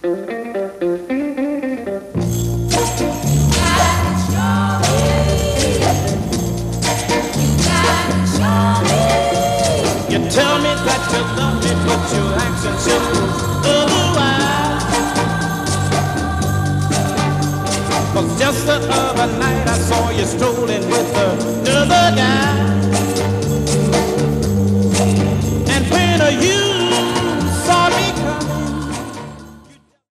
You tell me that you love me, but your action shows otherwise. 'Cause just the other night I saw you strolling with another guy.